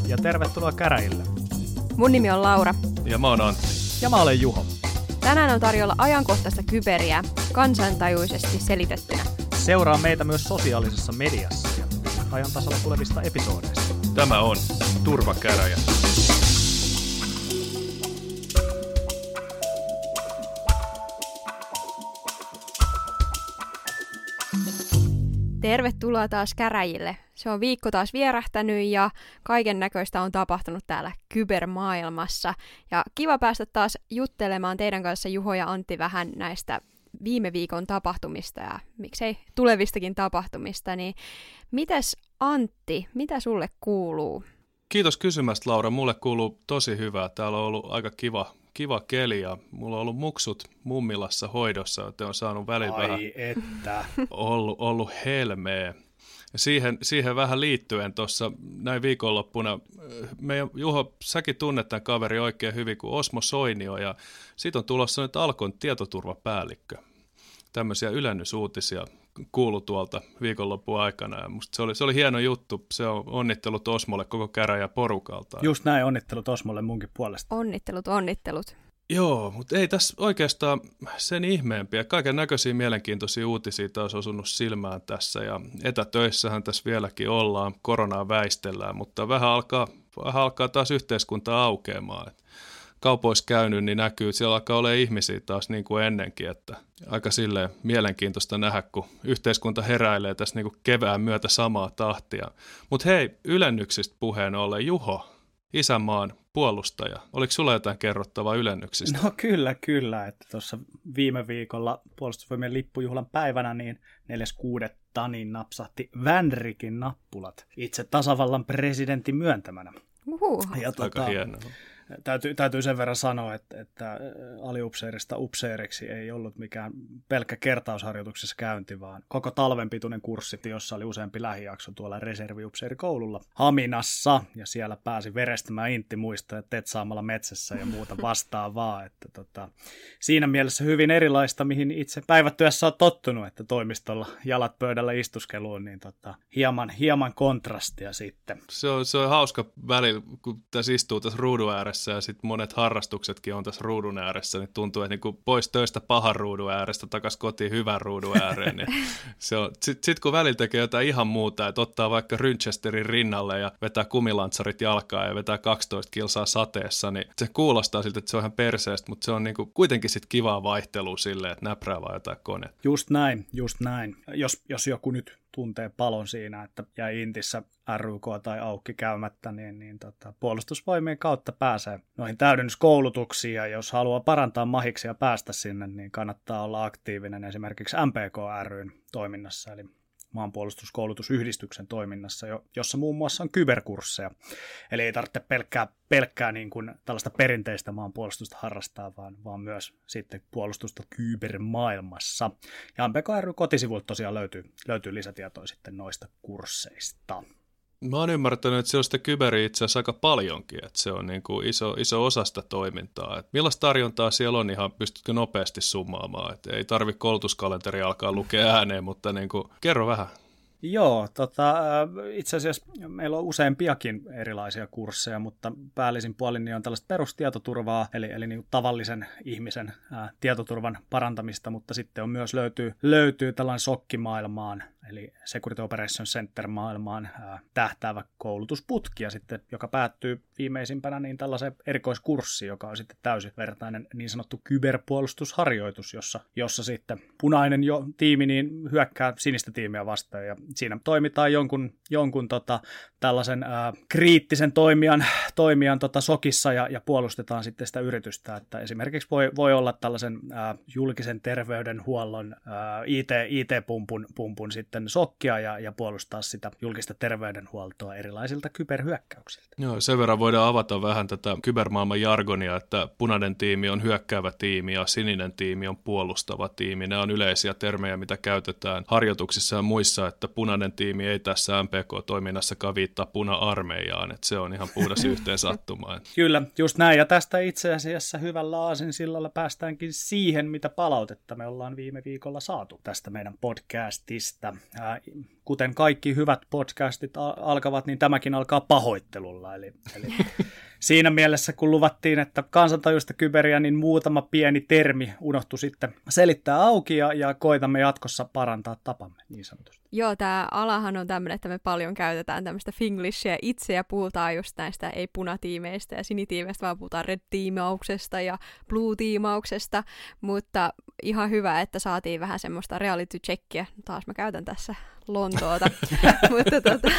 ja tervetuloa käräjille. Mun nimi on Laura. Ja mä oon Antti. Ja mä olen Juho. Tänään on tarjolla ajankohtaista kyberiä kansantajuisesti selitettynä. Seuraa meitä myös sosiaalisessa mediassa ja ajan tasalla tulevista episoodeista. Tämä on Turvakäräjä. Tervetuloa taas käräjille. Se on viikko taas vierähtänyt ja kaiken näköistä on tapahtunut täällä kybermaailmassa. Ja kiva päästä taas juttelemaan teidän kanssa, Juho ja Antti, vähän näistä viime viikon tapahtumista ja miksei tulevistakin tapahtumista. Niin mites Antti, mitä sulle kuuluu? Kiitos kysymästä, Laura. Mulle kuuluu tosi hyvää. Täällä on ollut aika kiva keli ja mulla on ollut muksut mummilassa hoidossa, joten on saanut välillä vähän ollut helmeä. Ja siihen vähän liittyen tuossa näin viikonloppuna, meidän Juho, säkin tunnet tämän kaveri oikein hyvin kuin Osmo Soinio, ja siitä on tulossa nyt Alkon tietoturvapäällikkö. Tämmöisiä ylennysuutisia kuului tuolta viikonlopun aikana, ja musta se oli hieno juttu. Se on onnittelut Osmolle koko käräjä porukalta. Just näin, onnittelut Osmolle munkin puolesta. Onnittelut. Joo, mutta ei tässä oikeastaan sen ihmeempiä. Kaiken näköisiä mielenkiintoisia uutisia taas osunut silmään tässä, ja etätöissähän tässä vieläkin ollaan, koronaa väistellään, mutta vähän alkaa taas yhteiskunta aukeamaan. Et kaupoissa käynyt, niin näkyy, että siellä alkaa olla ihmisiä taas niin kuin ennenkin, että aika silleen mielenkiintoista nähdä, kun yhteiskunta heräilee tässä niin kuin kevään myötä samaa tahtia. Mutta hei, ylennyksistä puheen ollen, Juho, isänmaan puolustaja. Oliko sulla jotain kerrottavaa ylennyksistä? No kyllä. Että tuossa viime viikolla puolustusvoimien lippujuhlan päivänä niin 4.6. niin napsahti Vänrikin nappulat itse tasavallan presidentin myöntämänä. Ja aika hienoa. Täytyy sen verran sanoa, että aliupseerista upseeriksi ei ollut mikään pelkkä kertausharjoituksessa käynti, vaan koko talven pituinen kurssi, jossa oli useampi lähijakso tuolla reserviupseerikoululla Haminassa, ja siellä pääsi verestämään inttimuistoja, että tetsaamalla metsässä ja muuta vastaavaa. Että siinä mielessä hyvin erilaista, mihin itse päivätyössä on tottunut, että toimistolla jalat pöydällä istuskeluun, niin hieman kontrastia sitten. Se on hauska välillä, kun tässä istuu tässä ruudun ääressä, ja sitten monet harrastuksetkin on tässä ruudun ääressä, niin tuntuu, että niinku pois töistä pahan ruudun äärestä, takaisin kotiin hyvän ruudun ääreen. Niin sitten kun välillä tekee jotain ihan muuta, että ottaa vaikka Rynchesterin rinnalle ja vetää kumilantsarit jalkaan ja vetää 12 kilsaa sateessa, niin se kuulostaa siltä, että se on ihan perseestä, mutta se on niinku kuitenkin sitten kivaa vaihtelua silleen, että näprää vaan jotain koneet. Just näin. Jos joku nyt tuntee palon siinä, että jäi Intissä RYK tai aukki käymättä, niin puolustusvoimien kautta pääsee noihin täydennyskoulutuksiin, ja jos haluaa parantaa mahiksia päästä sinne, niin kannattaa olla aktiivinen esimerkiksi MPK ry:n toiminnassa, eli maanpuolustuskoulutusyhdistyksen toiminnassa, jossa muun muassa on kyberkursseja. Eli ei tarvitse pelkkää niin kuin tällaista perinteistä maanpuolustusta harrastaa, vaan myös sitten puolustusta kybermaailmassa. Ja MPK ry -kotisivuilta tosiaan löytyy lisätietoa sitten noista kursseista. Mä oon ymmärtänyt, että siellä on sitä kyberiä itse asiassa aika paljonkin, että se on niin kuin iso osa sitä toimintaa. Et millaista tarjontaa siellä on, ihan pystytkö nopeasti summaamaan? Et ei tarvitse koulutuskalenteri alkaa lukea ääneen, mutta niin kuin, kerro vähän. Joo, itse asiassa meillä on useampiakin erilaisia kursseja, mutta päällisin puolin niin on tällaista perustietoturvaa, eli niin tavallisen ihmisen tietoturvan parantamista, mutta sitten on myös löytyy tällainen SOC-maailmaan, eli Security Operations Center-maailmaan tähtäävä koulutusputki, ja sitten, joka päättyy viimeisimpänä niin tällaisen erikoiskurssi, joka on sitten täysivertainen niin sanottu kyberpuolustusharjoitus, jossa sitten punainen tiimi niin hyökkää sinistä tiimiä vastaan, ja siinä toimitaan jonkun tällaisen kriittisen toimijan SOKissa ja puolustetaan sitten sitä yritystä, että esimerkiksi voi olla tällaisen julkisen terveydenhuollon IT-pumpun sitten SOKkia ja puolustaa sitä julkista terveydenhuoltoa erilaisilta kyberhyökkäyksiltä. Joo, sen verran voidaan avata vähän tätä kybermaailman jargonia, että punainen tiimi on hyökkäävä tiimi ja sininen tiimi on puolustava tiimi. Nämä on yleisiä termejä, mitä käytetään harjoituksissa ja muissa, että punainen tiimi ei tässä MPK-toiminnassakaan viittaa puna-armeijaan, että se on ihan puhdas yhteensattuma. Kyllä, just näin, ja tästä itse asiassa hyvällä aasinsillalla päästäänkin siihen, mitä palautetta me ollaan viime viikolla saatu tästä meidän podcastista. kuten kaikki hyvät podcastit alkavat, niin tämäkin alkaa pahoittelulla. Eli siinä mielessä, kun luvattiin, että kansantajuista kyberiä, niin muutama pieni termi unohtui sitten selittää auki ja koitamme jatkossa parantaa tapamme niin sanotusti. Joo, tämä alahan on tämmöinen, että me paljon käytetään tämmöistä finglishia itse ja puhutaan just näistä ei punatiimeistä ja sinitiimeistä, vaan puhutaan red-tiimauksesta ja blue-tiimauksesta, mutta ihan hyvä, että saatiin vähän semmoista reality-checkiä. Taas mä käytän tässä Lontoota, mutta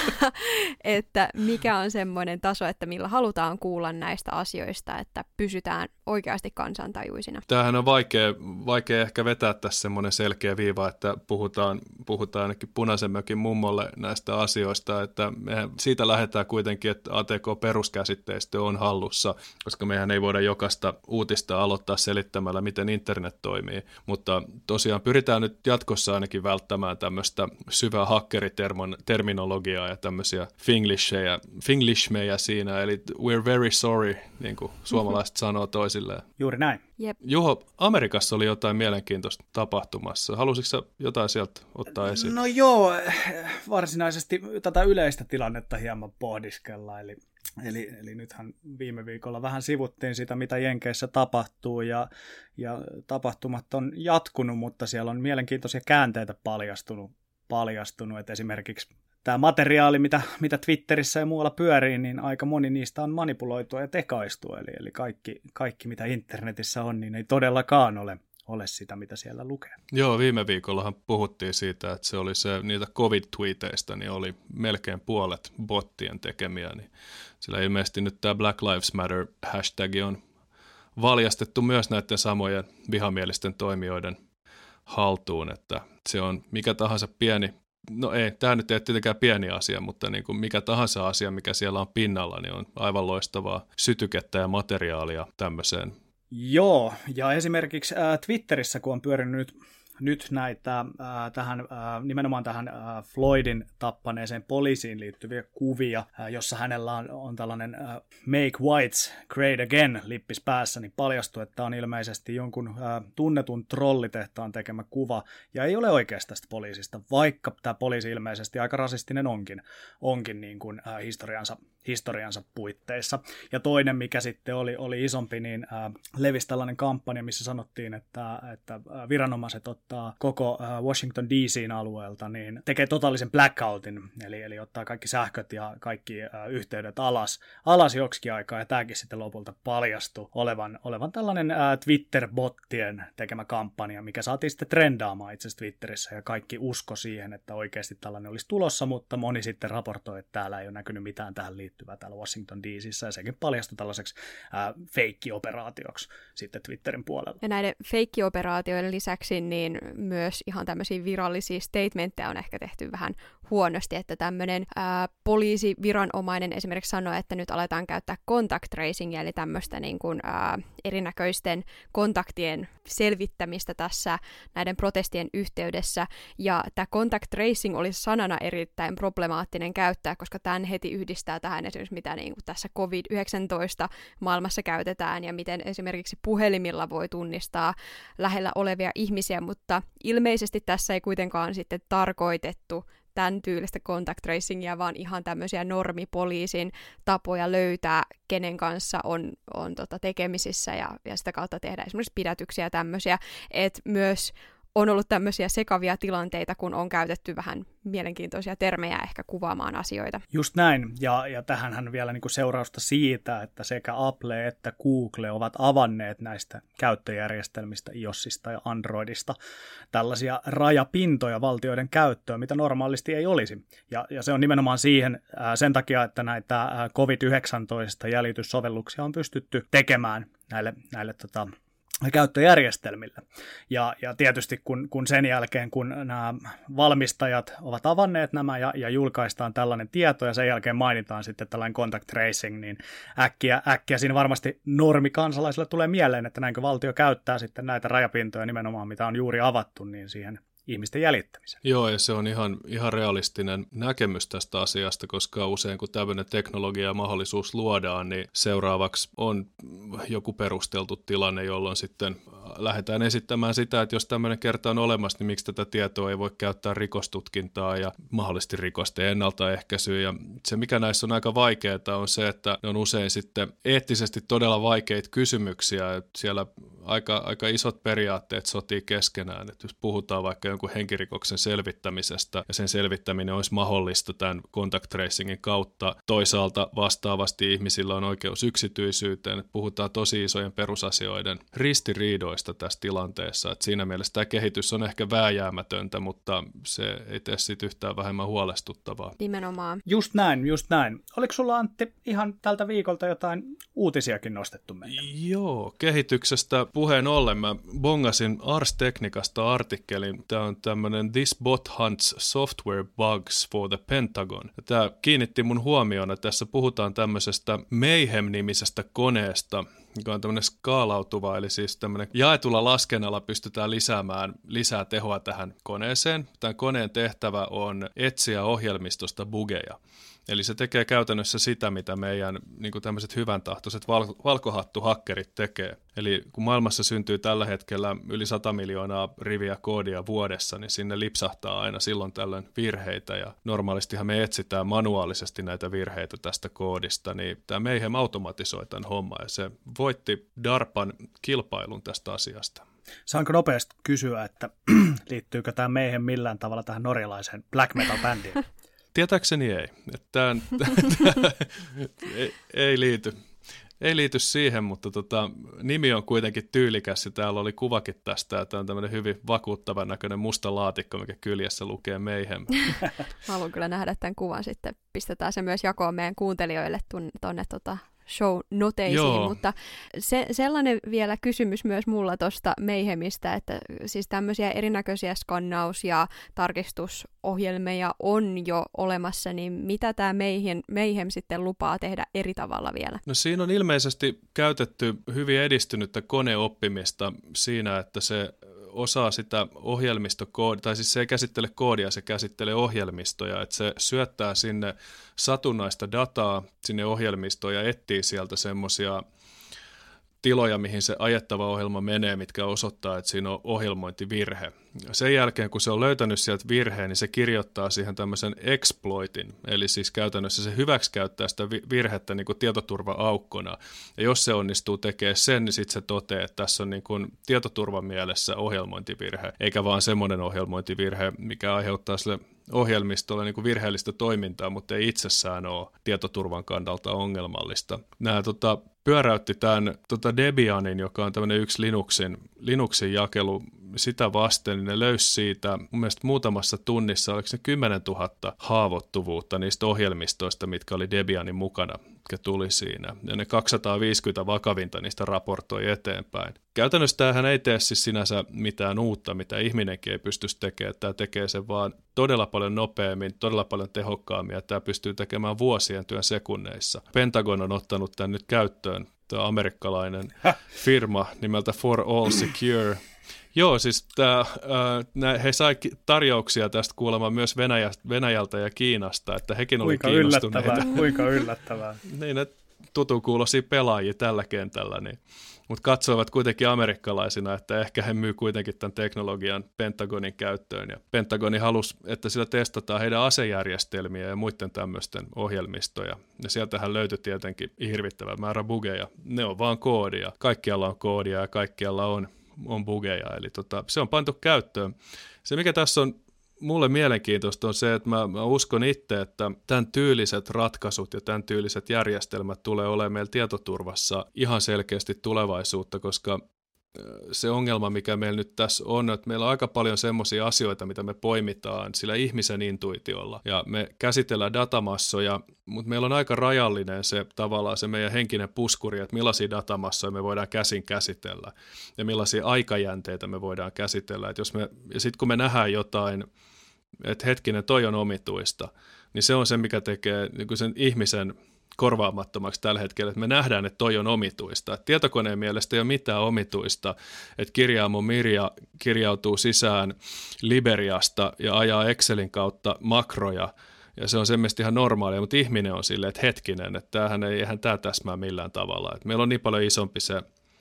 että mikä on semmoinen taso, että millä halutaan kuulla näistä asioista, että pysytään oikeasti kansantajuisina. Tämähän on vaikea ehkä vetää tässä semmoinen selkeä viiva, että puhutaan ainakin Punaisen mökin mummolle näistä asioista, että mehän siitä lähdetään kuitenkin, että ATK-peruskäsitteistö on hallussa, koska mehän ei voida jokaista uutista aloittaa selittämällä, miten internet toimii, mutta tosiaan pyritään nyt jatkossa ainakin välttämään tämmöistä syvää hakkeriterminologiaa ja tämmöisiä finglishmejä siinä, eli we're very sorry, niin kuin suomalaiset sanoo toisilleen. Juuri näin. Jep. Juho, Amerikassa oli jotain mielenkiintoista tapahtumassa. Halusitko sä jotain sieltä ottaa esiin? No joo, varsinaisesti tätä yleistä tilannetta hieman pohdiskellaan, Eli nythän viime viikolla vähän sivuttiin sitä, mitä Jenkeissä tapahtuu, ja tapahtumat on jatkunut, mutta siellä on mielenkiintoisia käänteitä paljastunut, että esimerkiksi tämä materiaali, mitä Twitterissä ja muualla pyörii, niin aika moni niistä on manipuloitua ja tekaistua, eli kaikki mitä internetissä on, niin ei todellakaan ole sitä, mitä siellä lukee. Joo, viime viikollahan puhuttiin siitä, että se oli niitä COVID-tweeteistä, niin oli melkein puolet bottien tekemiä, niin sillä ilmeisesti nyt tämä Black Lives Matter hashtag on valjastettu myös näiden samojen vihamielisten toimijoiden haltuun, että se on mikä tahansa pieni, no ei, tämä nyt ei ole tietenkään pieni asia, mutta niin kuin mikä tahansa asia, mikä siellä on pinnalla, niin on aivan loistavaa sytykettä ja materiaalia tämmöiseen. Joo, ja esimerkiksi Twitterissä, kun on pyörinyt nyt näitä nimenomaan tähän Floydin tappaneeseen poliisiin liittyviä kuvia, jossa hänellä on tällainen Make Whites Great Again -lippis päässä, niin paljastui, että on ilmeisesti jonkun tunnetun trollitehtaan tekemä kuva, ja ei ole oikeasta tästä poliisista, vaikka tämä poliisi ilmeisesti aika rasistinen onkin niin kuin historiansa puitteissa. Ja toinen, mikä sitten oli isompi, niin levisi tällainen kampanja, missä sanottiin, että viranomaiset ottaa koko Washington DC:n alueelta, niin tekee totaalisen blackoutin, eli ottaa kaikki sähköt ja kaikki yhteydet alas joksikin aikaa, ja tämäkin sitten lopulta paljastui olevan tällainen Twitter-bottien tekemä kampanja, mikä saatiin sitten trendaamaan itse asiassa Twitterissä, ja kaikki usko siihen, että oikeasti tällainen olisi tulossa, mutta moni sitten raportoi, että täällä ei ole näkynyt mitään tähän liittyvää täällä Washington DC:ssä, ja sekin paljastui tällaiseksi feikki-operaatioksi sitten Twitterin puolella. Ja näiden feikki-operaatioiden lisäksi niin myös ihan tämmöisiä virallisia statementteja on ehkä tehty vähän huonosti, että tämmöinen poliisiviranomainen esimerkiksi sanoi, että nyt aletaan käyttää contact tracingia, eli tämmöistä niin kuin, erinäköisten kontaktien selvittämistä tässä näiden protestien yhteydessä, ja tämä contact tracing olisi sanana erittäin problemaattinen käyttää, koska tämän heti yhdistää tähän esimerkiksi mitä niin kuin tässä COVID-19 maailmassa käytetään, ja miten esimerkiksi puhelimilla voi tunnistaa lähellä olevia ihmisiä, mutta ilmeisesti tässä ei kuitenkaan sitten tarkoitettu tämän tyylistä contact tracingia, vaan ihan tämmöisiä normipoliisin tapoja löytää, kenen kanssa on tekemisissä ja sitä kautta tehdä esimerkiksi pidätyksiä ja tämmöisiä, että myös on ollut tämmöisiä sekavia tilanteita, kun on käytetty vähän mielenkiintoisia termejä ehkä kuvaamaan asioita. Just näin, ja tähänhän vielä niin kuin seurausta siitä, että sekä Apple että Google ovat avanneet näistä käyttöjärjestelmistä, iOSista ja Androidista, tällaisia rajapintoja valtioiden käyttöön, mitä normaalisti ei olisi. Ja se on nimenomaan sen takia, että näitä COVID-19-jäljityssovelluksia on pystytty tekemään näille käyttöjärjestelmille. Ja tietysti kun sen jälkeen, kun nämä valmistajat ovat avanneet nämä ja julkaistaan tällainen tieto ja sen jälkeen mainitaan sitten tällainen contact tracing, niin äkkiä siinä varmasti normikansalaisille tulee mieleen, että näinkö valtio käyttää sitten näitä rajapintoja nimenomaan, mitä on juuri avattu, niin siihen ihmisten jäljittämiseen. Joo, ja se on ihan realistinen näkemys tästä asiasta, koska usein kun tämmöinen teknologia ja mahdollisuus luodaan, niin seuraavaksi on joku perusteltu tilanne, jolloin sitten lähdetään esittämään sitä, että jos tämmöinen kerta on olemassa, niin miksi tätä tietoa ei voi käyttää rikostutkintaa ja mahdollisesti rikosten ennaltaehkäisyyn. Ja se, mikä näissä on aika vaikeaa, on se, että ne on usein sitten eettisesti todella vaikeita kysymyksiä. Että siellä aika isot periaatteet sotii keskenään. Että jos puhutaan vaikka jonkun henkirikoksen selvittämisestä ja sen selvittäminen olisi mahdollista tämän contact tracingin kautta, toisaalta vastaavasti ihmisillä on oikeus yksityisyyteen. Että puhutaan tosi isojen perusasioiden ristiriidoista tässä tilanteessa. Että siinä mielessä tämä kehitys on ehkä vääjäämätöntä, mutta se ei tee siitä yhtään vähemmän huolestuttavaa. Nimenomaan. Just näin. Oliko sulla, Antti, ihan tältä viikolta jotain uutisiakin nostettu meille? Joo, kehityksestä puheen ollen mä bongasin Ars Technicasta artikkelin. Tämä on tämmöinen This Bot Hunts Software Bugs for the Pentagon. Tämä kiinnitti mun huomioon, että tässä puhutaan tämmöisestä Mayhem-nimisestä koneesta, joka on tämmöinen skaalautuva, eli siis tämmöinen jaetulla laskennalla pystytään lisäämään lisää tehoa tähän koneeseen. Tämän koneen tehtävä on etsiä ohjelmistosta bugeja. Eli se tekee käytännössä sitä, mitä meidän niin kuin tämmöiset hyvän tahtoiset valkohattuhakkerit tekee. Eli kun maailmassa syntyy tällä hetkellä yli 100 miljoonaa riviä koodia vuodessa, niin sinne lipsahtaa aina silloin tällöin virheitä. Ja normaalistihan me etsitään manuaalisesti näitä virheitä tästä koodista, niin tämä Mayhem automatisoi tämän homman ja se voitti DARPan kilpailun tästä asiasta. Saanko nopeasti kysyä, että liittyykö tämä Mayhem millään tavalla tähän norjalaiseen black metal-bändiin? Tietääkseni ei. Tämä ei liity. Ei liity siihen, mutta nimi on kuitenkin tyylikäs ja täällä oli kuvakin tästä. Tämä on tämmöinen hyvin vakuuttavan näköinen musta laatikko, mikä kyljessä lukee Mayhem. Haluan kyllä nähdä tämän kuvan sitten. Pistetään se myös jakoon meidän kuuntelijoille tuonne show-noteisiin, mutta sellainen vielä kysymys myös mulla tuosta Mayhemistä, että siis tämmöisiä erinäköisiä skannaus- ja tarkistusohjelmia on jo olemassa, niin mitä tämä Mayhem sitten lupaa tehdä eri tavalla vielä? No siinä on ilmeisesti käytetty hyvin edistynyttä koneoppimista siinä, että se osaa sitä ohjelmistokoodia, tai siis se ei käsittele koodia, se käsittelee ohjelmistoja, että se syöttää sinne satunnaista dataa sinne ohjelmistoon ja etsii sieltä semmoisia tiloja, mihin se ajettava ohjelma menee, mitkä osoittaa, että siinä on ohjelmointivirhe. Sen jälkeen, kun se on löytänyt sieltä virheen, niin se kirjoittaa siihen tämmöisen exploitin, eli siis käytännössä se hyväksikäyttää sitä virhettä niin kuin tietoturva-aukkona. Ja jos se onnistuu tekemään sen, niin sitten se toteaa, että tässä on niin kuin tietoturvan mielessä ohjelmointivirhe, eikä vaan semmoinen ohjelmointivirhe, mikä aiheuttaa sille ohjelmistolle niin kuin virheellistä toimintaa, mutta ei itsessään ole tietoturvan kannalta ongelmallista. Nämä pyöräytti tämän Debianin, joka on tämmöinen yksi Linuxin jakelu, sitä vasten, niin ne löysi siitä mun mielestä muutamassa tunnissa, oliko se 10 000 haavoittuvuutta niistä ohjelmistoista, mitkä oli Debianin mukana, mitkä tuli siinä. Ja ne 250 vakavinta niistä raportoi eteenpäin. Käytännössä tämähän ei tee siis sinänsä mitään uutta, mitä ihminenkin ei pystyisi tekemään. Tämä tekee sen vaan todella paljon nopeammin, todella paljon tehokkaammin, ja tämä pystyy tekemään vuosien työn sekunneissa. Pentagon on ottanut tämän nyt käyttöön, tämä amerikkalainen firma nimeltä For All Secure. Joo, siis he sai tarjouksia tästä kuulemma myös Venäjältä ja Kiinasta, että hekin oli kiinnostuneita. Kuinka yllättävää. Niin, ne tutukuuloisia pelaajia tällä kentällä, niin. Mutta katsoivat kuitenkin amerikkalaisina, että ehkä he myy kuitenkin tämän teknologian Pentagonin käyttöön. Ja Pentagoni halusi, että sillä testataan heidän asejärjestelmiä ja muiden tämmöisten ohjelmistoja. Ja sieltähän löytyi tietenkin hirvittävä määrä bugeja. Ne on vaan koodia. Kaikkialla on koodia ja kaikkialla on bugeja, eli se on pantu käyttöön. Se, mikä tässä on mulle mielenkiintoista, on se, että mä uskon itse, että tämän tyyliset ratkaisut ja tämän tyyliset järjestelmät tulee olemaan meillä tietoturvassa ihan selkeästi tulevaisuutta, koska se ongelma, mikä meillä nyt tässä on, että meillä on aika paljon semmoisia asioita, mitä me poimitaan sillä ihmisen intuitiolla. Ja me käsitellään datamassoja, mutta meillä on aika rajallinen se tavallaan se meidän henkinen puskuri, että millaisia datamassoja me voidaan käsin käsitellä ja millaisia aikajänteitä me voidaan käsitellä. Ja sitten kun me nähdään jotain, että hetkinen, toi on omituista, niin se on se, mikä tekee niin sen ihmisen korvaamattomaksi tällä hetkellä, että me nähdään, että toi on omituista. Et tietokoneen mielestä ei ole mitään omituista, että kirjaamo Mirja kirjautuu sisään Liberiasta ja ajaa Excelin kautta makroja, ja se on semmoista ihan normaalia, mutta ihminen on silleen, että hetkinen, että eihän tämä täsmää millään tavalla. Et meillä on niin paljon isompi se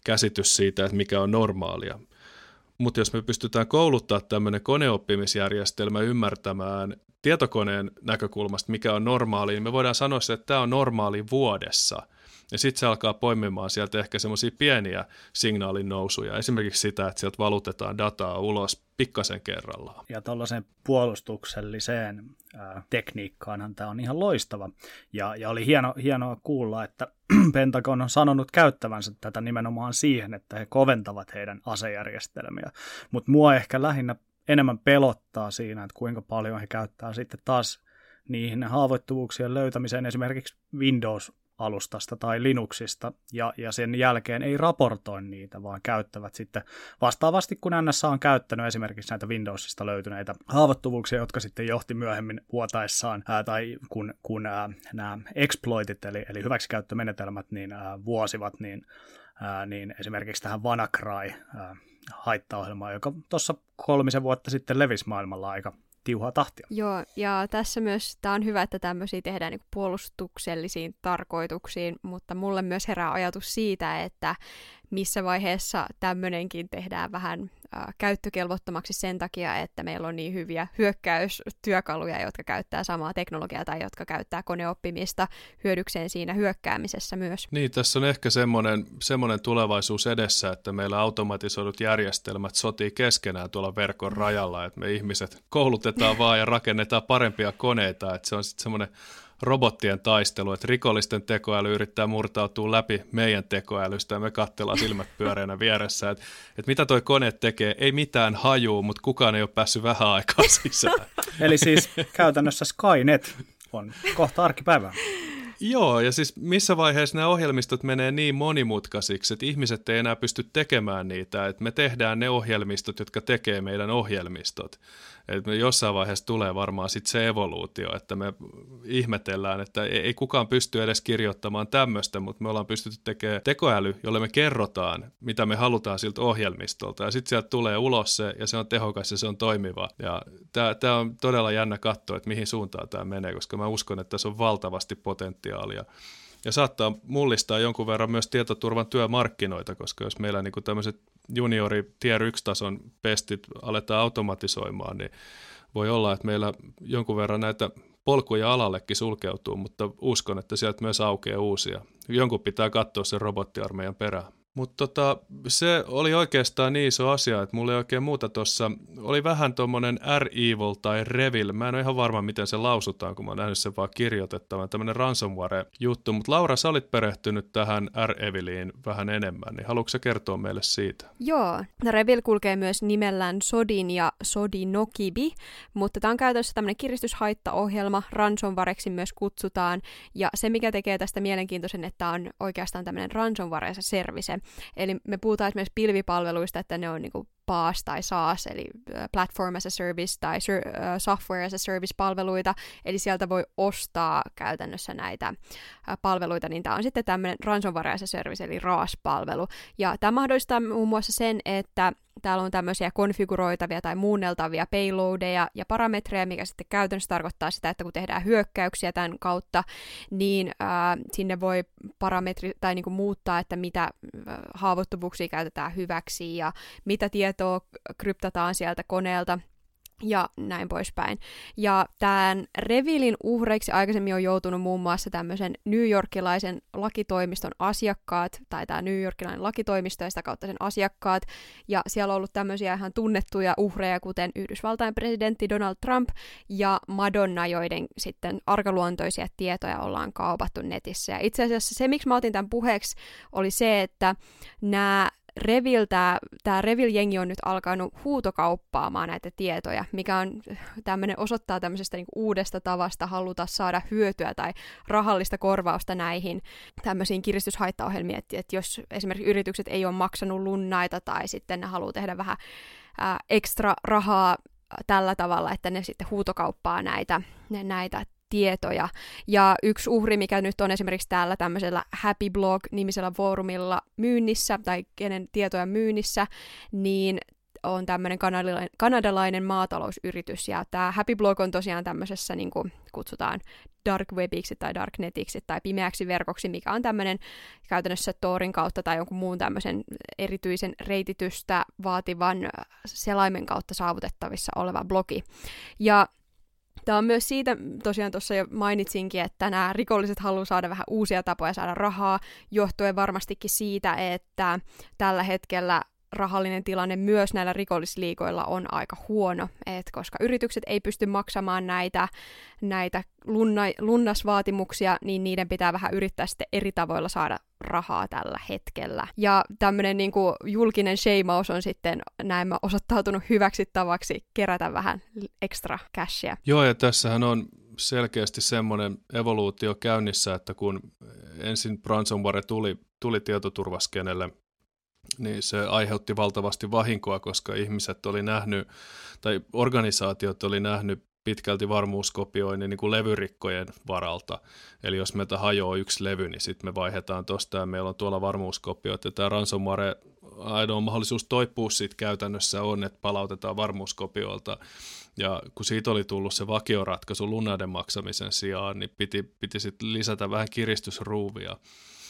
käsitys siitä, että mikä on normaalia. Mutta jos me pystytään kouluttaa tämmöinen koneoppimisjärjestelmä ymmärtämään tietokoneen näkökulmasta, mikä on normaali, niin me voidaan sanoa, että tämä on normaali vuodessa. Ja sitten se alkaa poimimaan sieltä ehkä semmoisia pieniä signaalin nousuja, esimerkiksi sitä, että sieltä valutetaan dataa ulos pikkasen kerrallaan. Ja tuollaiseen puolustukselliseen tekniikkaanhan tämä on ihan loistava. Ja oli hienoa kuulla, että Pentagon on sanonut käyttävänsä tätä nimenomaan siihen, että he koventavat heidän asejärjestelmiä. Mutta mua ehkä lähinnä enemmän pelottaa siinä, että kuinka paljon he käyttää sitten taas niihin haavoittuvuuksien löytämiseen esimerkiksi Windows-alustasta tai Linuxista, ja sen jälkeen ei raportoi niitä, vaan käyttävät sitten vastaavasti, kun NSA on käyttänyt esimerkiksi näitä Windowsista löytyneitä haavoittuvuuksia, jotka sitten johti myöhemmin vuotaessaan, tai kun nämä exploitit, eli hyväksikäyttömenetelmät, niin vuosivat, niin esimerkiksi tähän WannaCry haittaohjelmaan, joka tuossa 3 vuotta sitten levisi maailmalla aika tiuhaa tahtia. Joo, ja tässä myös tämä on hyvä, että tämmöisiä tehdään niin puolustuksellisiin tarkoituksiin, mutta mulle myös herää ajatus siitä, että missä vaiheessa tämmöinenkin tehdään vähän käyttökelvottomaksi sen takia, että meillä on niin hyviä hyökkäystyökaluja, jotka käyttää samaa teknologiaa tai jotka käyttää koneoppimista hyödykseen siinä hyökkäämisessä myös. Niin, tässä on ehkä semmoinen tulevaisuus edessä, että meillä automatisoidut järjestelmät sotii keskenään tuolla verkon rajalla, että me ihmiset koulutetaan vaan ja rakennetaan parempia koneita, että se on sitten semmoinen robottien taistelu, että rikollisten tekoäly yrittää murtautua läpi meidän tekoälystä ja me katsellaan silmät pyöreänä vieressä, että mitä toi kone tekee, ei mitään hajuu, mutta kukaan ei ole päässyt vähän aikaa sisään. Eli siis käytännössä Skynet on kohta arkipäivää. Joo, ja siis missä vaiheessa nämä ohjelmistot menee niin monimutkaisiksi, että ihmiset ei enää pysty tekemään niitä, että me tehdään ne ohjelmistot, jotka tekee meidän ohjelmistot. Että jossain vaiheessa tulee varmaan sitten se evoluutio, että me ihmetellään, että ei kukaan pysty edes kirjoittamaan tämmöistä, mutta me ollaan pystytty tekemään tekoäly, jolle me kerrotaan, mitä me halutaan siltä ohjelmistolta. Ja sitten sieltä tulee ulos se, ja se on tehokas ja se on toimiva. Ja tämä on todella jännä katsoa, että mihin suuntaan tämä menee, koska mä uskon, että tässä on valtavasti potentiaalia. Ja saattaa mullistaa jonkun verran myös tietoturvan työmarkkinoita, koska jos meillä niin tämmöiset juniori tier 1-tason pestit aletaan automatisoimaan, niin voi olla, että meillä jonkun verran näitä polkuja alallekin sulkeutuu, mutta uskon, että sieltä myös aukeaa uusia. Jonkun pitää katsoa sen robottiarmeijan perään. Mutta se oli oikeastaan niin iso asia, että mulla ei oikein muuta tuossa. Oli vähän tuommoinen R-Evil tai Revil. Mä en ole ihan varma, miten se lausutaan, kun mä oon nähnyt sen vaan kirjoitettavan. Tämmöinen ransomware-juttu. Mutta Laura, sä olit perehtynyt tähän R-Eviliin vähän enemmän, niin haluatko sä kertoa meille siitä? Joo, Revil kulkee myös nimellään Sodin ja Sodinokibi, mutta tämä on käytössä tämmöinen kiristyshaittaohjelma, ransomwareksi myös kutsutaan. Ja se, mikä tekee tästä mielenkiintoisen, että tämä on oikeastaan tämmöinen ransomware as a service. Eli me puhutaan esimerkiksi pilvipalveluista, että ne on niinku PaaS tai SaaS, eli Platform as a Service tai Software as a Service-palveluita, eli sieltä voi ostaa käytännössä näitä palveluita, niin tämä on sitten tämmöinen Ransomware as a Service, eli RaaS-palvelu. Ja tämä mahdollistaa muun muassa sen, että täällä on tämmöisiä konfiguroitavia tai muunneltavia payloadeja ja parametreja, mikä sitten käytännössä tarkoittaa sitä, että kun tehdään hyökkäyksiä tämän kautta, niin sinne voi tai niinku muuttaa, että mitä haavoittuvuuksia käytetään hyväksi ja mitä tietoa kryptataan sieltä koneelta ja näin poispäin. Ja tämän Revilin uhreiksi aikaisemmin on joutunut muun muassa tämmöisen newyorkilaisen lakitoimiston asiakkaat, tai tämä newyorkilainen lakitoimisto ja sitä kautta sen asiakkaat, ja siellä on ollut tämmöisiä ihan tunnettuja uhreja, kuten Yhdysvaltain presidentti Donald Trump ja Madonna, joiden sitten arkaluontoisia tietoja ollaan kaupattu netissä. Ja itse asiassa se, miksi mä otin tämän puheeksi, oli se, että tämä Revil-jengi on nyt alkanut huutokauppaamaan näitä tietoja, mikä on osoittaa tämmöisestä niinku uudesta tavasta haluta saada hyötyä tai rahallista korvausta näihin tämmöisiin kiristyshaittaohjelmiin, että jos esimerkiksi yritykset ei ole maksanut lunnaita tai sitten ne haluaa tehdä vähän ekstra rahaa tällä tavalla, että ne sitten huutokauppaa näitä tietoja. Ja yksi uhri, mikä nyt on esimerkiksi täällä tämmöisellä Happy Blog-nimisellä foorumilla myynnissä, tai kenen tietoja myynnissä, niin on tämmöinen kanadalainen maatalousyritys, ja tämä Happy Blog on tosiaan tämmöisessä, niin kuin kutsutaan dark webiksi tai darknetiksi tai pimeäksi verkoksi, mikä on tämmöinen käytännössä Torin kautta tai jonkun muun tämmöisen erityisen reititystä vaativan selaimen kautta saavutettavissa oleva blogi. Ja tämä on myös siitä, tosiaan tuossa jo mainitsinkin, että nämä rikolliset haluaa saada vähän uusia tapoja saada rahaa, johtuen varmastikin siitä, että tällä hetkellä rahallinen tilanne myös näillä rikollisliigoilla on aika huono, koska yritykset ei pysty maksamaan näitä lunnasvaatimuksia, niin niiden pitää vähän yrittää sitten eri tavoilla saada rahaa tällä hetkellä. Ja tämmöinen niin kuin julkinen sheimaus on sitten näemmä osoittautunut hyväksi tavaksi kerätä vähän ekstra cashia. Joo, ja tässähän on selkeästi semmoinen evoluutio käynnissä, että kun ensin ransomware tuli tietoturvaskenelle, niin se aiheutti valtavasti vahinkoa, koska ihmiset oli nähnyt, tai organisaatiot oli nähnyt pitkälti varmuuskopioinnin niin kuin levyrikkojen varalta. Eli jos meiltä hajoaa yksi levy, niin sitten me vaihdetaan tuosta ja meillä on tuolla varmuuskopiot. Ja tämä ransomware, ainoa mahdollisuus toipua siitä käytännössä on, että palautetaan varmuuskopioilta. Ja kun siitä oli tullut se vakioratkaisu lunnaiden maksamisen sijaan, niin piti sitten lisätä vähän kiristysruuvia.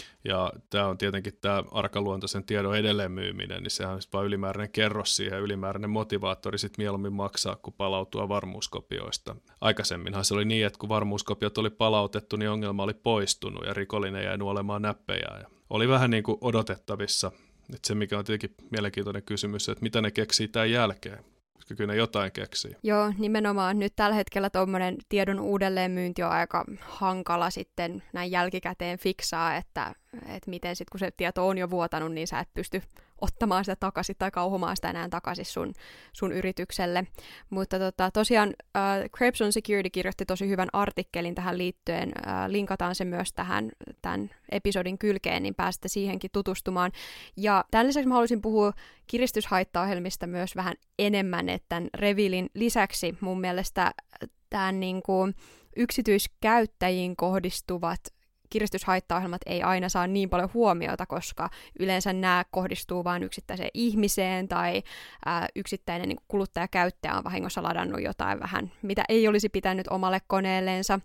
Ja tämä on tietenkin tämä arkaluontoisen tiedon edelleen myyminen, niin sehän on vain ylimääräinen kerros siihen, ylimääräinen motivaattori sitten mieluummin maksaa, kun palautua varmuuskopioista. Aikaisemminhan se oli niin, että kun varmuuskopiot oli palautettu, niin ongelma oli poistunut ja rikollinen jäi nuolemaan näppejä. Ja oli vähän niin kuin odotettavissa, että se mikä on tietenkin mielenkiintoinen kysymys, että mitä ne keksii tämän jälkeen. Koska kyllä ne jotain keksii. Joo, nimenomaan nyt tällä hetkellä tuommoinen tiedon uudelleenmyynti on aika hankala sitten näin jälkikäteen fiksaa, että miten sitten kun se tieto on jo vuotanut, niin sä et pysty ottamaan sitä takaisin tai kauhomaan sitä enää takaisin sun yritykselle. Mutta tosiaan Crepson Security kirjoitti tosi hyvän artikkelin tähän liittyen. Linkataan se myös tämän episodin kylkeen, niin pääsette siihenkin tutustumaan. Ja tämän lisäksi mä haluaisin puhua kiristyshaittaohjelmista myös vähän enemmän, että tämän revealin lisäksi mun mielestä tämän niin kuin yksityiskäyttäjiin kohdistuvat kiristyshaittaohjelmat ei aina saa niin paljon huomiota, koska yleensä nämä kohdistuu vain yksittäiseen ihmiseen tai yksittäinen niin kuluttajakäyttäjä on vahingossa ladannut jotain vähän, mitä ei olisi pitänyt omalle koneelleensa.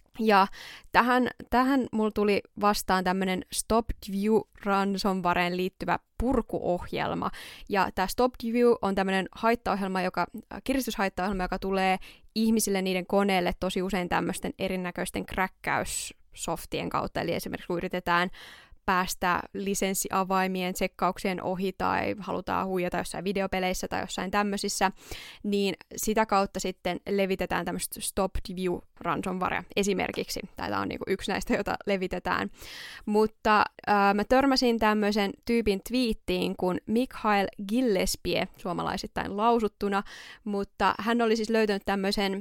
Ja tähän mulla tuli vastaan tämmöinen StopView ransomwareen liittyvä purkuohjelma. Ja tämä StopView on tämmöinen kiristyshaittaohjelma, joka tulee ihmisille niiden koneelle tosi usein tämmöisten erinäköisten kräkkäyssoftien kautta. Eli esimerkiksi kun yritetään päästä lisenssiavaimien tsekkauksien ohi tai halutaan huijata jossain videopeleissä tai jossain tämmöisissä, niin sitä kautta sitten levitetään tämmöistä StopView ransomwarea esimerkiksi. Tämä on niinku yksi näistä, jota levitetään. Mutta mä törmäsin tämmöisen tyypin twiittiin kuin Mikhail Gillespie, suomalaisittain lausuttuna, mutta hän oli siis löytänyt tämmöisen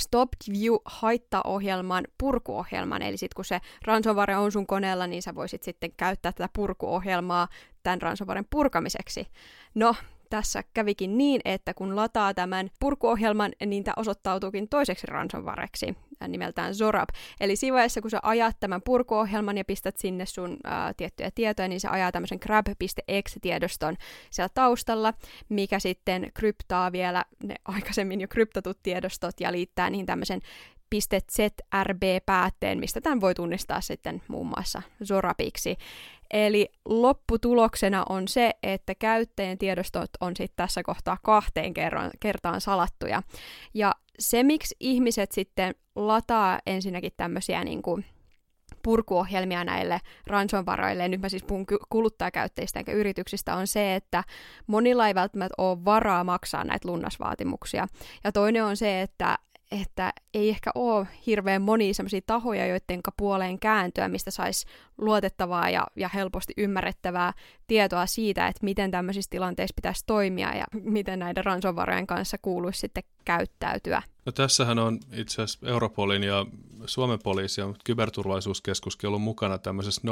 StopView-haittaohjelman purkuohjelman, eli sitten kun se ransomware on sun koneella, niin sä voisit sitten käyttää tätä purkuohjelmaa tämän ransomwaren purkamiseksi. No, tässä kävikin niin, että kun lataa tämän purkuohjelman, niin tämä osoittautuukin toiseksi ransomwareksi nimeltään Zorap. Eli siinä vaiheessa, kun sä ajat tämän purkuohjelman ja pistät sinne sun tiettyjä tietoja, niin se ajaa tämmöisen grab.exe-tiedoston siellä taustalla, mikä sitten kryptaa vielä ne aikaisemmin jo kryptatut tiedostot ja liittää niihin tämmöisen .zrb-päätteen, mistä tämän voi tunnistaa sitten muun muassa Zorapiksi. Eli lopputuloksena on se, että käyttäjän tiedostot on sitten tässä kohtaa 2 kertaan salattuja. Ja se, miksi ihmiset sitten lataa ensinnäkin tämmöisiä niin kuin purkuohjelmia näille ransomwareille, nyt mä siis puhun kuluttajakäyttäjistä eikä yrityksistä, on se, että monilla ei välttämättä ole varaa maksaa näitä lunnasvaatimuksia. Ja toinen on se, että ei ehkä ole hirveän monia sellaisia tahoja, joiden puoleen kääntyä, mistä saisi luotettavaa ja helposti ymmärrettävää tietoa siitä, että miten tämmöisissä tilanteissa pitäisi toimia ja miten näiden ransomwareen kanssa kuuluisi sitten käyttäytyä. No tässähän on itse asiassa Europolin ja Suomen poliisi ja kyberturvallisuuskeskuskin ollut mukana tämmöisessä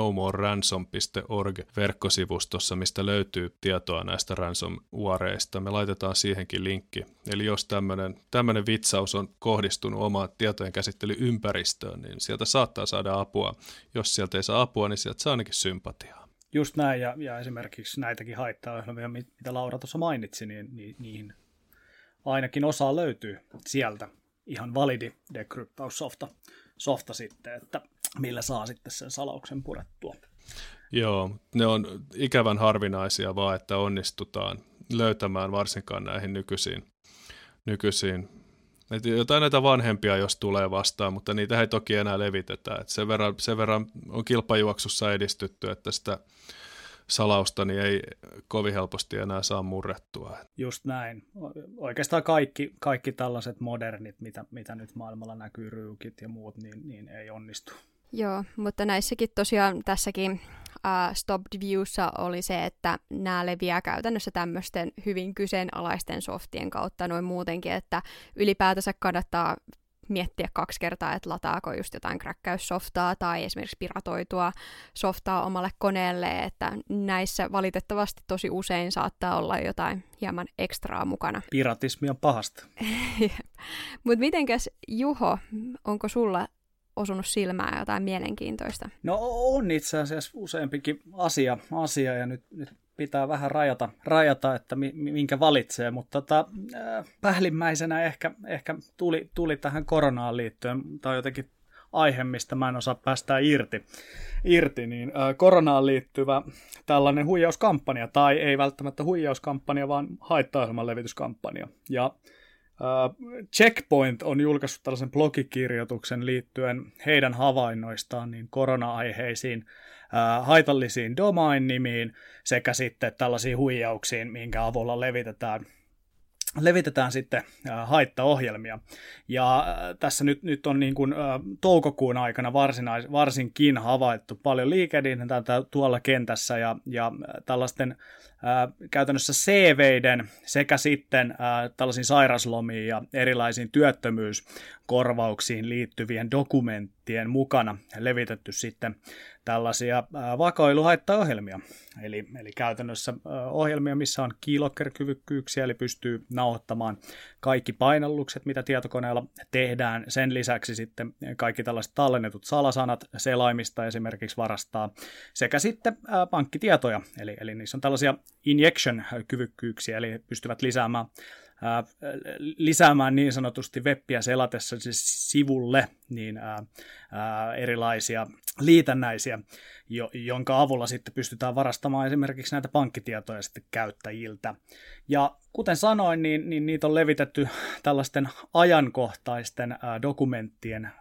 nomoreransom.org-verkkosivustossa, mistä löytyy tietoa näistä ransomwareista. Me laitetaan siihenkin linkki. Eli jos tämmöinen vitsaus on kohdistunut omaan tietojen käsittelyympäristöön, niin sieltä saattaa saada apua. Jos sieltä ei saa apua, niin sieltä saa ainakin sympatiaa. Just näin, ja esimerkiksi näitäkin haittaohjelmia, mitä Laura tuossa mainitsi, niin niihin ainakin osa löytyy sieltä. Ihan validi dekryptaussofta sitten, että millä saa sitten sen salauksen purettua. Joo, ne on ikävän harvinaisia vaan, että onnistutaan löytämään varsinkaan näihin nykyisiin. Jotain näitä vanhempia, jos tulee vastaan, mutta niitä ei toki enää levitetä. Et sen verran on kilpajuoksussa edistytty, että sitä salausta niin ei kovin helposti enää saa murrettua. Just näin. Oikeastaan kaikki tällaiset modernit, mitä nyt maailmalla näkyy, ryykit ja muut, niin ei onnistu. Joo, mutta näissäkin tosiaan tässäkin Stopped Viewssa oli se, että nämä leviää käytännössä tämmöisten hyvin kyseenalaisten softien kautta noin muutenkin, että ylipäätänsä kannattaa miettiä 2 kertaa, että lataako just jotain kräkkäyssoftaa tai esimerkiksi piratoitua softaa omalle koneelle, että näissä valitettavasti tosi usein saattaa olla jotain hieman ekstraa mukana. Piratismi on pahasta. Mutta mitenkäs Juho, onko sulla osunut silmään jotain mielenkiintoista? No on itse asiassa useampikin asia ja nyt pitää vähän rajata että minkä valitsee, mutta päällimmäisenä ehkä tuli tähän koronaan liittyen, tai jotenkin aihe, mistä mä en osaa päästää irti niin koronaan liittyvä tällainen huijauskampanja, tai ei välttämättä huijauskampanja, vaan haittaohjelman levityskampanja. Ja Checkpoint on julkaissut tällaisen blogikirjoituksen liittyen heidän havainnoistaan niin korona-aiheisiin haitallisiin domain-nimiin sekä sitten tällaisiin huijauksiin, minkä avulla levitetään sitten haittaohjelmia. Ja tässä nyt on niin kuin toukokuun aikana varsinkin havaittu paljon liikehdintää tuolla kentässä ja tällaisten käytännössä CV:iden sekä sitten tällaisiin sairaslomiin ja erilaisiin työttömyyskorvauksiin liittyvien dokumenttien mukana levitetty sitten tällaisia vakoiluhaittaohjelmia. Eli käytännössä ohjelmia, missä on keylogger-kyvykkyyksiä, eli pystyy nauhoittamaan kaikki painallukset, mitä tietokoneella tehdään. Sen lisäksi sitten kaikki tällaiset tallennetut salasanat selaimista esimerkiksi varastaa, sekä sitten pankkitietoja, eli niissä on tällaisia injection-kyvykkyyksiä, eli pystyvät lisäämään niin sanotusti webbiä selatessa siis sivulle niin erilaisia liitännäisiä, jonka avulla sitten pystytään varastamaan esimerkiksi näitä pankkitietoja sitten käyttäjiltä. Ja kuten sanoin, niin niitä on levitetty tällaisten ajankohtaisten dokumenttien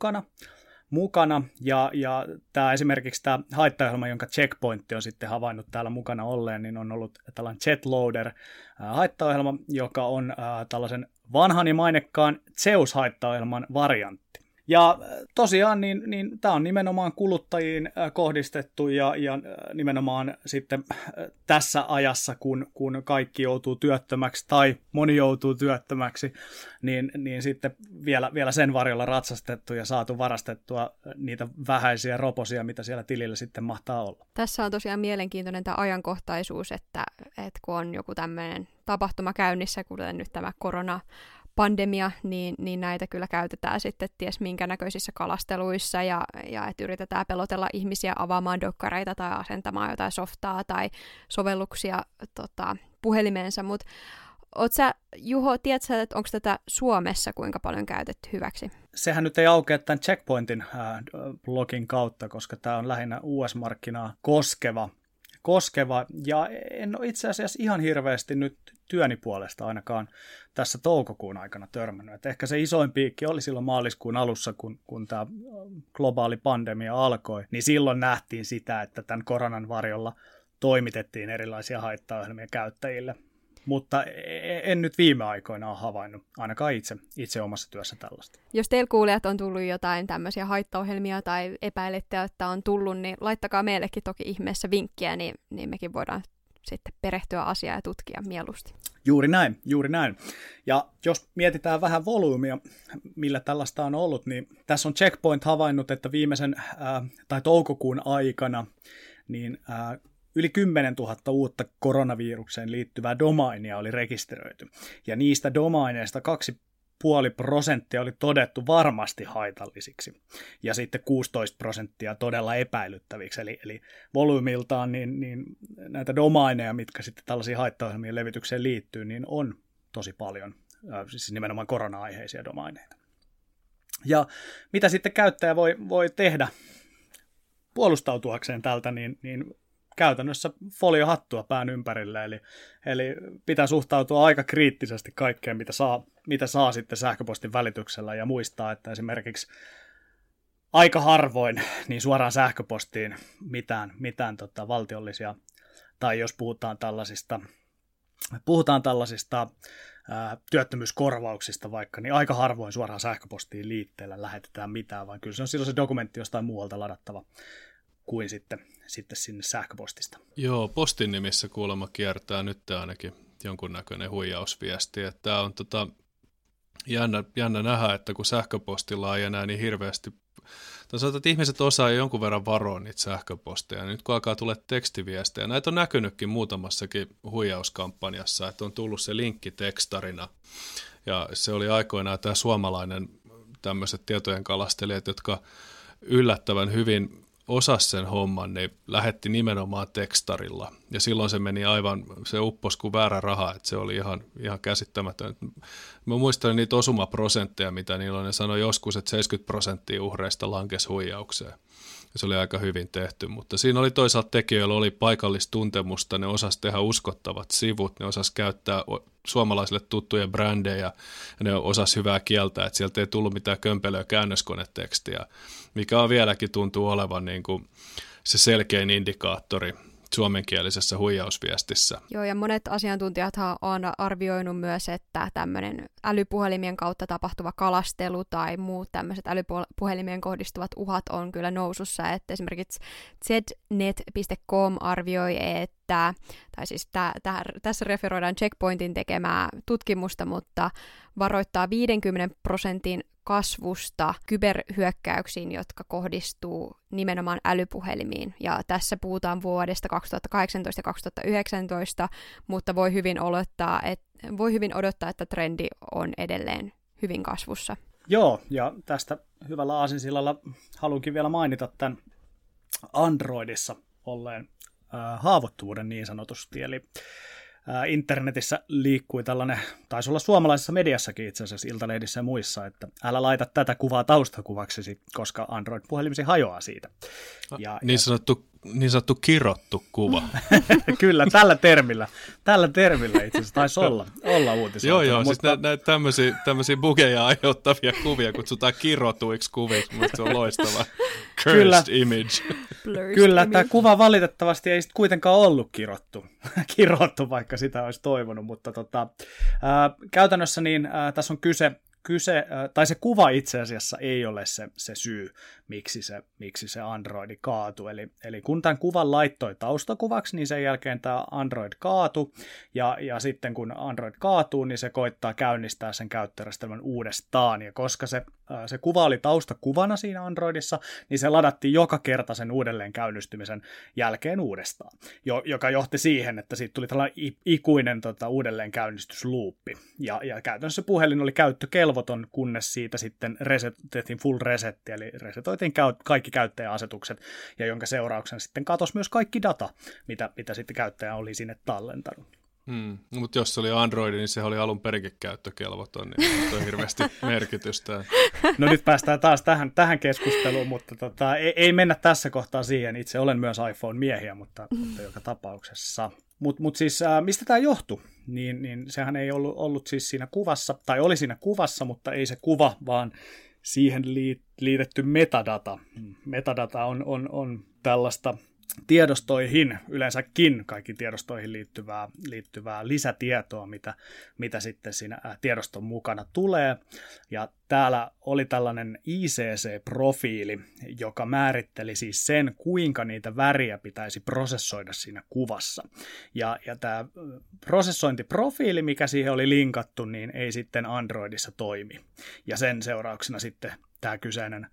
mukana, ja esimerkiksi tämä haittaohjelma, jonka Checkpoint on sitten havainnut täällä mukana olleen, niin on ollut tällainen JetLoader-haittaohjelma, joka on tällaisen vanhan ja mainekkaan Zeus-haittaohjelman variantti. Ja tosiaan niin tämä on nimenomaan kuluttajiin kohdistettu ja nimenomaan sitten tässä ajassa, kun kaikki joutuu työttömäksi tai moni joutuu työttömäksi, niin sitten vielä sen varjolla ratsastettu ja saatu varastettua niitä vähäisiä roposia, mitä siellä tilillä sitten mahtaa olla. Tässä on tosiaan mielenkiintoinen tämä ajankohtaisuus, että kun on joku tämmöinen tapahtuma käynnissä, kuten nyt tämä koronapandemia, niin näitä kyllä käytetään sitten ties minkä näköisissä kalasteluissa ja että yritetään pelotella ihmisiä avaamaan dokkareita tai asentamaan jotain softaa tai sovelluksia puhelimeensa, mutta oot sä, Juho, tiedätkö, että onko tätä Suomessa kuinka paljon käytetty hyväksi? Sehän nyt ei aukea tämän Checkpointin blogin kautta, koska tämä on lähinnä US-markkinaa koskeva, ja en ole itse asiassa ihan hirveästi nyt työni puolesta ainakaan tässä toukokuun aikana törmännyt. Et ehkä se isoin piikki oli silloin maaliskuun alussa, kun tämä globaali pandemia alkoi, niin silloin nähtiin sitä, että tämän koronan varjolla toimitettiin erilaisia haittaohjelmia käyttäjille. Mutta en nyt viime aikoina ole havainnut, ainakaan itse omassa työssä tällaista. Jos teillä kuulijat on tullut jotain tämmöisiä haittaohjelmia tai epäilette, että on tullut, niin laittakaa meillekin toki ihmeessä vinkkiä, niin mekin voidaan sitten perehtyä asiaa ja tutkia mieluusti. Juuri näin. Ja jos mietitään vähän volyymia, millä tällaista on ollut, niin tässä on Checkpoint havainnut, että viimeisen tai toukokuun aikana niin yli 10 000 uutta koronavirukseen liittyvää domainia oli rekisteröity. Ja niistä domaineista oli todettu varmasti haitallisiksi ja sitten 16% todella epäilyttäviksi. Eli volyymiltaan niin näitä domaineja, mitkä sitten tällaisiin haittaohjelmien levitykseen liittyy, niin on tosi paljon, siis nimenomaan korona-aiheisia domaineita. Ja mitä sitten käyttäjä voi tehdä puolustautuakseen tältä, niin käytännössä foliohattua pään ympärille, eli pitää suhtautua aika kriittisesti kaikkeen, mitä saa sitten sähköpostin välityksellä, ja muistaa, että esimerkiksi aika harvoin niin suoraan sähköpostiin mitään valtiollisia, tai jos puhutaan tällaisista työttömyyskorvauksista vaikka, niin aika harvoin suoraan sähköpostiin liitteellä lähetetään mitään, vaan kyllä se on silloin se dokumentti jostain muualta ladattava kuin sitten sinne sähköpostista. Joo, postin nimissä kuulemma kiertää nyt ainakin jonkunnäköinen huijausviesti, että tämä on jännä nähdä, että kun sähköpostilla ei enää niin hirveästi, tai sanotaan, että ihmiset osaa jonkun verran varoa niitä sähköposteja, nyt kun alkaa tulla tekstiviestejä, näitä on näkynytkin muutamassakin huijauskampanjassa, että on tullut se linkki tekstarina, ja se oli aikoinaan tämä suomalainen tämmöiset tietojen kalastelijat, jotka yllättävän hyvin osasi sen homman, niin lähetti nimenomaan tekstarilla. Ja silloin se meni se upposi kuin väärä raha, että se oli ihan käsittämätön. Mä muistan niitä osumaprosentteja, mitä niillä on. Ne sanoi joskus, että 70% uhreista lankesi huijaukseen. Ja se oli aika hyvin tehty, mutta siinä oli toisaalta tekijöillä oli paikallistuntemusta, ne osasi tehdä uskottavat sivut, ne osasi käyttää suomalaisille tuttuja brändejä ja ne osasi hyvää kieltä, että sieltä ei tullut mitään kömpelöä käännöskonetekstiä, mikä on vieläkin tuntuu olevan niin kuin se selkein indikaattori suomenkielisessä huijausviestissä. Joo, ja monet asiantuntijat on arvioinut myös, että tämmöinen älypuhelimien kautta tapahtuva kalastelu tai muut tämmöiset älypuhelimien kohdistuvat uhat on kyllä nousussa, että esimerkiksi znet.com arvioi, että, tai siis tässä referoidaan Checkpointin tekemää tutkimusta, mutta varoittaa 50% kasvusta kyberhyökkäyksiin, jotka kohdistuu nimenomaan älypuhelimiin. Ja tässä puhutaan vuodesta 2018 ja 2019, mutta voi hyvin odottaa, että trendi on edelleen hyvin kasvussa. Joo, ja tästä hyvällä aasinsillalla haluankin vielä mainita tämän Androidissa olleen haavoittuvuuden niin sanotusti, eli internetissä liikkui tällainen, taisi olla suomalaisessa mediassakin itse asiassa, Iltalehdissä ja muissa, että älä laita tätä kuvaa taustakuvaksesi, koska Android-puhelimesi hajoaa siitä. Niin sanottu kirottu kuva. Kyllä, tällä termillä itse asiassa taisi olla uutisoituna. Joo, mutta siis näitä tämmöisiä bugeja aiheuttavia kuvia kutsutaan kirotuiksi kuviksi, mutta se on loistava. Cursed image. Kyllä, tämä kuva valitettavasti ei sitten kuitenkaan ollut kirottu, vaikka sitä olisi toivonut, mutta käytännössä niin tässä on kyse, tai se kuva itse asiassa ei ole se syy, miksi se Androidi kaatui. Eli kun tämän kuvan laittoi taustakuvaksi, niin sen jälkeen tämä Android kaatui, ja sitten kun Android kaatuu, niin se koittaa käynnistää sen käyttöjärjestelmän uudestaan, ja koska se kuva oli taustakuvana siinä Androidissa, niin se ladattiin joka kerta sen uudelleen käynnistymisen jälkeen uudestaan, joka johti siihen, että siitä tuli tällainen ikuinen uudelleen käynnistysluuppi, ja käytännössä puhelin oli käyttökelvoton, kunnes siitä sitten tehtiin full resetti, eli resetoitiin kaikki käyttäjäasetukset, ja jonka seurauksena sitten katosi myös kaikki data, mitä sitten käyttäjä oli sinne tallentanut. Mutta jos se oli Android, niin se oli alun perinkin käyttökelvoton, niin se on hirveästi merkitystä. No nyt päästään taas tähän keskusteluun, mutta ei mennä tässä kohtaa siihen. Itse olen myös iPhone-miehiä, mutta joka tapauksessa. Mut siis mistä tämä johtui? Niin sehän ei ollut siis siinä kuvassa, tai oli siinä kuvassa, mutta ei se kuva, vaan siihen liitetty metadata. Metadata on tällaista tiedostoihin, yleensäkin kaikki tiedostoihin liittyvää lisätietoa, mitä sitten siinä tiedoston mukana tulee. Ja täällä oli tällainen ICC-profiili, joka määritteli siis sen, kuinka niitä väriä pitäisi prosessoida siinä kuvassa. Ja tämä prosessointiprofiili, mikä siihen oli linkattu, niin ei sitten Androidissa toimi. Ja sen seurauksena sitten tämä kyseinen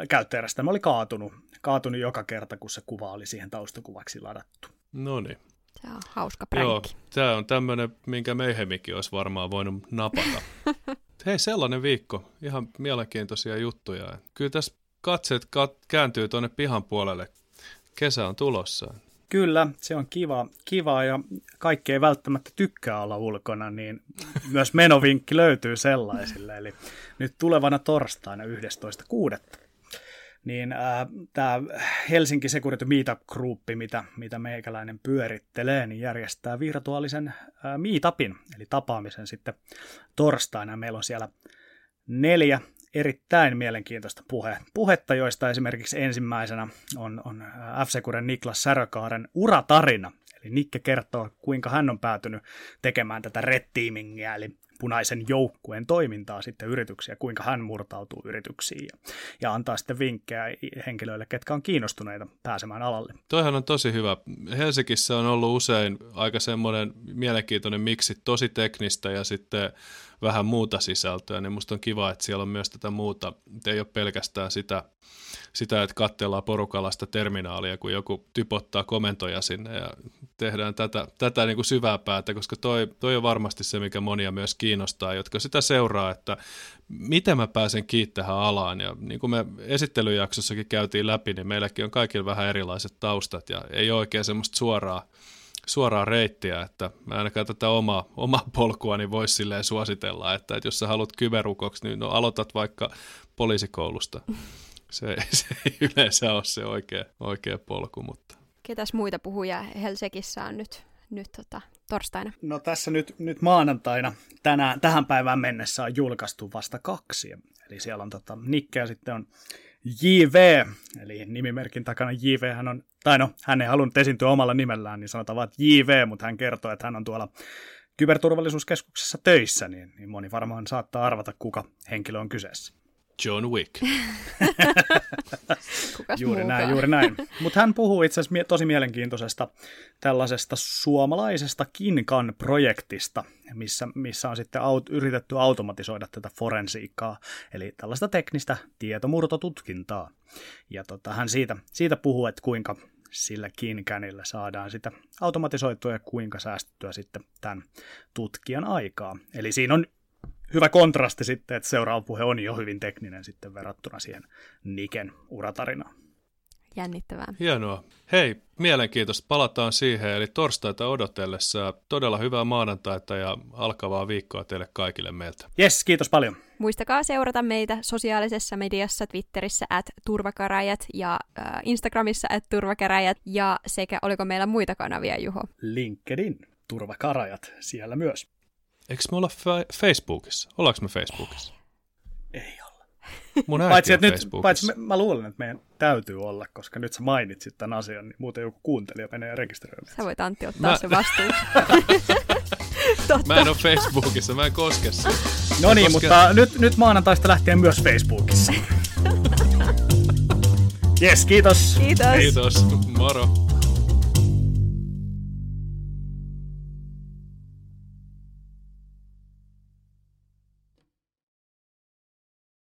käyttöjärjestelmä oli kaatunut joka kerta, kun se kuva oli siihen taustakuvaksi ladattu. Noniin. Se on hauska pränkki. Joo, tämä on tämmöinen, minkä Meihemikin olisi varmaan voinut napata. Hei, sellainen viikko. Ihan mielenkiintoisia juttuja. Kyllä tässä katseet kääntyy tuonne pihan puolelle. Kesä on tulossa. Kyllä, se on kiva ja kaikki ei välttämättä tykkää olla ulkona, niin myös menovinkki löytyy sellaisille. Eli nyt tulevana torstaina 11.6. niin tämä Helsinki Security Meetup Group, mitä meikäläinen pyörittelee, niin järjestää virtuaalisen meetupin, eli tapaamisen sitten torstaina. Meillä on siellä 4 erittäin mielenkiintoista puhetta, joista esimerkiksi ensimmäisenä on F-Securen Niklas Särökaaren uratarina. Eli Nikke kertoo, kuinka hän on päätynyt tekemään tätä red teamingia, eli punaisen joukkueen toimintaa sitten yrityksiä, kuinka hän murtautuu yrityksiin ja antaa sitten vinkkejä henkilöille, ketkä on kiinnostuneita pääsemään alalle. Toihan on tosi hyvä. Helsingissä on ollut usein aika semmoinen mielenkiintoinen miksi, tosi teknistä ja sitten vähän muuta sisältöä, niin musta on kiva, että siellä on myös tätä muuta. Ei ole pelkästään sitä, että katsellaan porukalla sitä terminaalia, kun joku typottaa komentoja sinne ja tehdään tätä niin kuin syvää päätä, koska toi on varmasti se, mikä monia myös kiinnostaa, jotka sitä seuraa, että miten mä pääsen kiinni tähän alaan. Ja niin kuin me esittelyjaksossakin käytiin läpi, niin meilläkin on kaikilla vähän erilaiset taustat ja ei ole oikein semmoista suoraa reittiä, että mä ainakaan tätä omaa polkua niin voisi silleen suositella, että jos sä haluat kyberukoksi, niin aloitat vaikka poliisikoulusta. Se ei yleensä ole se oikea polku, mutta... Ketäs muita puhuja Helsingissä on nyt torstaina? No tässä nyt maanantaina tähän päivään mennessä on julkaistu vasta 2. Eli siellä on Nikke ja sitten on JV, eli nimimerkin takana JV hän on, hän ei halunnut esiintyä omalla nimellään, niin sanotaan vaan JV, mutta hän kertoo, että hän on tuolla kyberturvallisuuskeskuksessa töissä, niin moni varmaan saattaa arvata, kuka henkilö on kyseessä. John Wick. Juuri näin. Mutta hän puhuu itse asiassa tosi mielenkiintoisesta tällaisesta suomalaisesta KinCan-projektista, missä on sitten yritetty automatisoida tätä forensiikkaa, eli tällaista teknistä tietomurtotutkintaa. Ja hän siitä puhuu, että kuinka sillä KinCanilla saadaan sitä automatisoitua ja kuinka säästettyä sitten tämän tutkijan aikaa. Eli siinä on hyvä kontrasti sitten, että seuraava puhe on jo hyvin tekninen sitten verrattuna siihen Niken uratarinaan. Jännittävää. Hienoa. Hei, mielenkiintoista. Palataan siihen, eli torstaita odotellessa. Todella hyvää maanantaita ja alkavaa viikkoa teille kaikille meiltä. Jes, kiitos paljon. Muistakaa seurata meitä sosiaalisessa mediassa, Twitterissä @turvakäräjät ja Instagramissa @turvakäräjät ja sekä oliko meillä muita kanavia, Juho? LinkedIn, turvakäräjät, siellä myös. Eikö me olla Facebookissa? Ollaanko me Facebookissa? Ei olla. Mun äiti on Facebookissa. Mä luulen, että meidän täytyy olla, koska nyt sä mainitsit tämän asian, niin muuten joku kuuntelija menee rekisteröimään. Sä voit Antti ottaa se vastuun. Mä en ole Facebookissa, mä en koske sen. No niin, mutta nyt maanantaista lähtien myös Facebookissa. Jes, kiitos. Kiitos. Kiitos, moro.